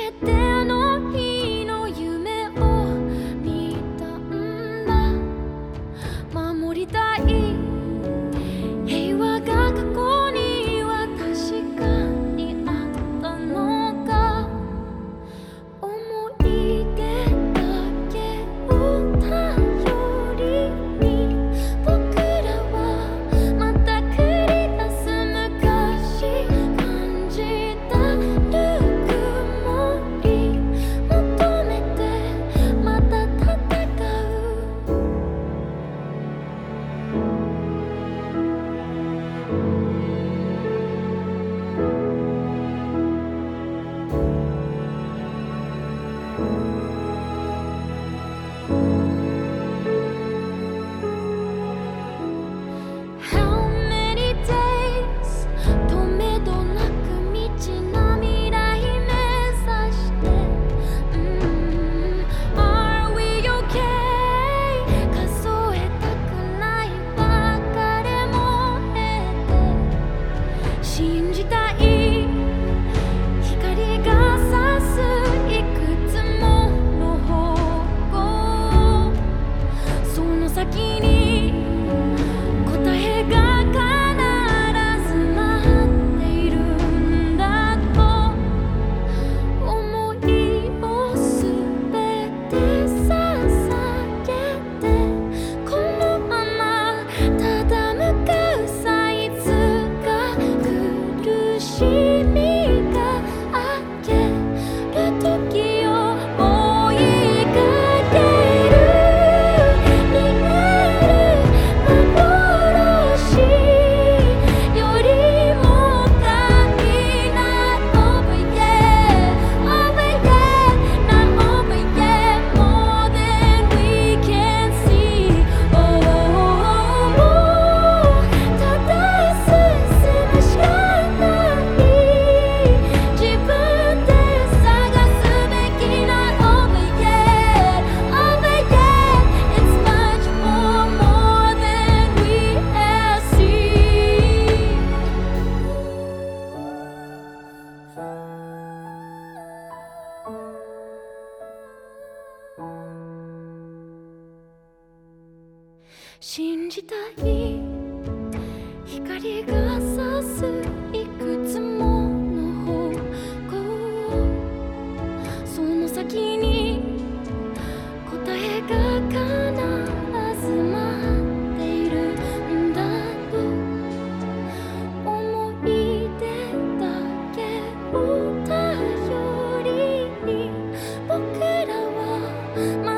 めてあの日の夢を見たんだ。守りたい平和が過去には確かにあったのか。思い出だけを頼りに僕らはまた繰り出す昔感じたぬくもり求めてまた戦う。How many days とめどなく未知な未来目指して、Are we okay 数えたくない別れも経て信じたい光が差すいくつもの方向、その先に答えが必ず待っているんだと思いをすべて捧げて、このままただ向かうさ、いつか苦しみが明ける時を追いかける。見える幻よりも大な Over yeah Over yeah Not over yeah More than we can see。 もうただ進むしかない自分で探すべきな Over yeah Over yeah It's much more than we have seen。 信じたい光が差すいくつもの方向、その先に答えが必ず待っているんだと思い出だけを頼りに僕らは